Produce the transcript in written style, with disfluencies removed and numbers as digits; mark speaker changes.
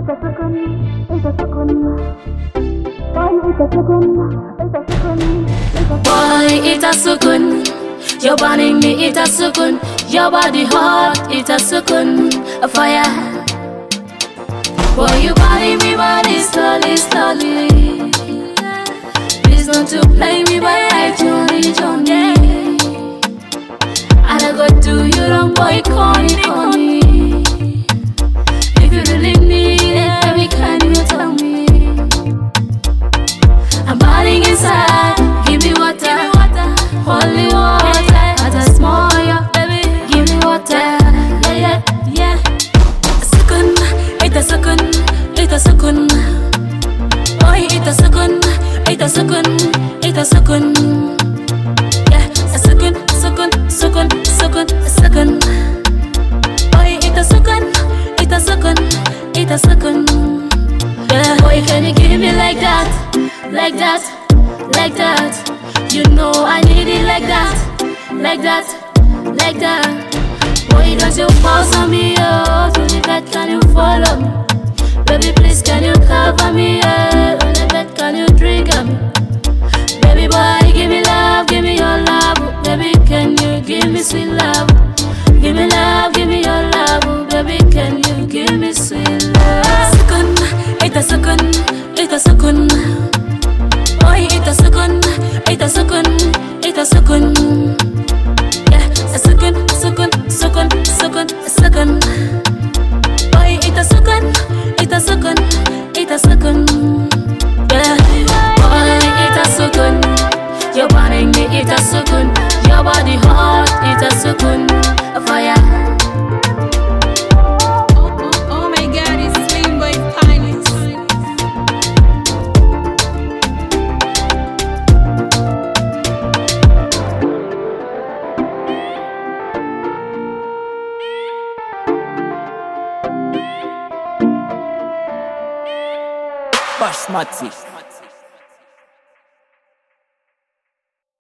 Speaker 1: Boy, it a sukun. You're burning me, it a sukun. Your body hot, it a sukun. A fire. Boy, you burning me body slowly, slowly. Please not to play me by like Johnny, Johnny. And I go do you wrong, boy, corny, corny. If you really need it, baby, can you tell me? I'm burning inside, give me water, holy water. As I small ya, baby, give me water. Yeah, yeah, yeah. A second, it's a second, it's a second. Boy, it's a second, it's a second, it's a second. Yeah, a second, second, second, second, a second. Boy, it's a second, it's a second, it's a second. Yeah, boy, can you give me like that, like that, like that? You know I need it like that, like that, like that. Boy, don't you pause on me, oh. To the bed, can you follow me? Baby, please, can you cover me, yeah? On the bed, can you drink on me? Baby boy, give me love, give me your love. Baby, can you give me sweet love? Give me love, give me your love. Baby, can you give me sweet love? Second, it's a second, it's a second. Boy, it's a second, it's a second, it's a second. Yeah, a second, second, second, second, a second. Boy, it's a second, it's a second, it's a second. Yeah, boy, it's a second. You're burning me, it's a second. Your body hot, it's a second. A fire.
Speaker 2: Oh my God, it's Slim Boy Finest.
Speaker 3: Basmati.